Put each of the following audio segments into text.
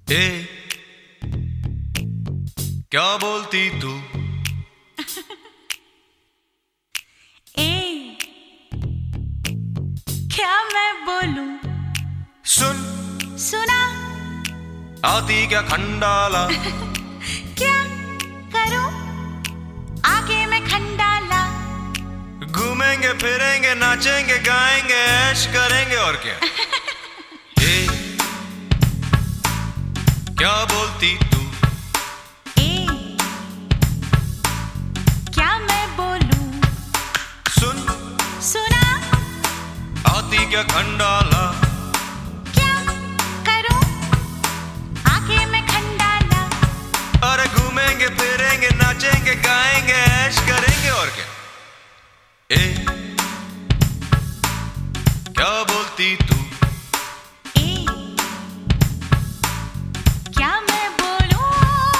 ए, क्या बोलती तू? ए, क्या मैं बोलूं? सुन, सुना? आती क्या खंडाला? क्या करूं? आगे मैं खंडाला। घूमेंगे फिरेंगे नाचेंगे गाएंगे ऐश करेंगे और क्या? ए, क्या बोलती तू? ए, क्या मैं बोलूं? सुन, सुना? आती क्या खंडाला? क्या करूं? आगे मैं खंडाला। अरे घूमेंगे फिरेंगे नाचेंगे गाएंगे ऐश करेंगे और क्या? ए, क्या बोलती तू? ए, क्या मैं बोलूं?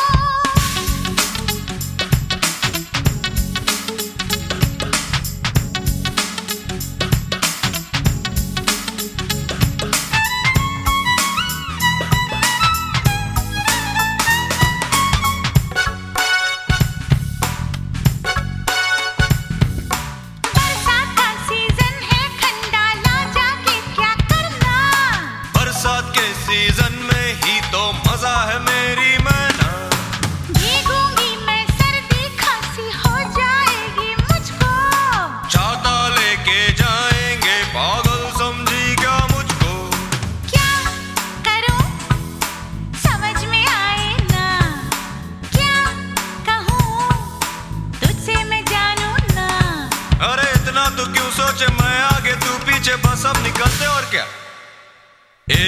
बरसात का सीजन है, खंडाला जाके क्या करना? बरसात के सीजन में ही तो मजा है मेरी मैना। भीगूंगी मैं, सर्दी खांसी हो जाएगी मुझको। छाता लेके जाएंगे पागल समझी क्या मुझको? क्या करूं? समझ में आए ना। क्या कहूं? तुझसे मैं जानूं ना। अरे इतना तो क्यों सोचे, मैं आगे तू पीछे बस अब निकलते और क्या? ए,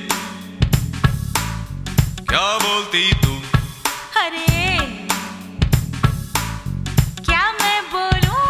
क्या बोलती तू? अरे, क्या मैं बोलूं?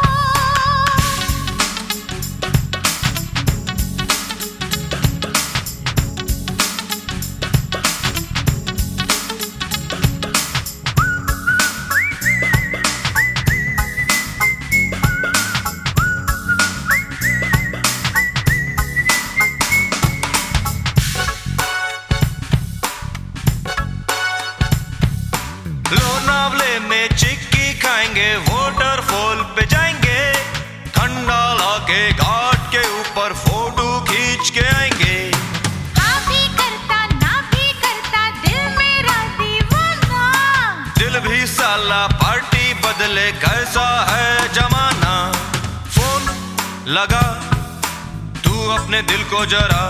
लोनावले में चिक्की खाएंगे, वाटरफॉल पे जाएंगे, खंडाला के घाट के ऊपर फोटो खींच के आएंगे। हाँ भी करता ना भी करता, दिल मेरा दीवाना। दिल भी साला पार्टी बदले, कैसा है जमाना। फोन लगा तू अपने दिल को जरा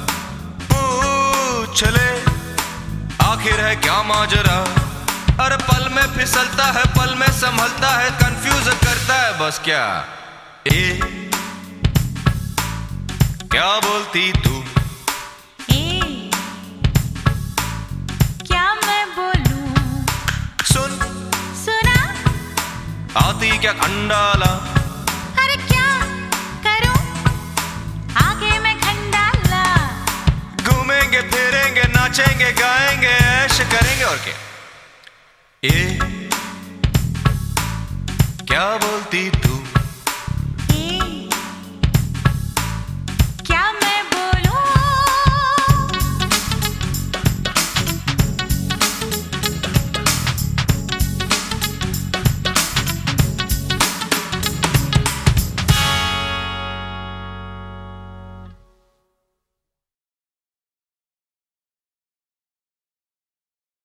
पूछ ले, आखिर है क्या माजरा? अरे पल में फिसलता है पल में संभलता है, कंफ्यूज करता है बस क्या? ए, क्या बोलती तू? ए, क्या मैं बोलूं? सुन, सुना? आती क्या खंडाला? अरे क्या करूं? आगे मैं खंडाला। घूमेंगे फिरेंगे नाचेंगे गाएंगे ऐश करेंगे और क्या? ए,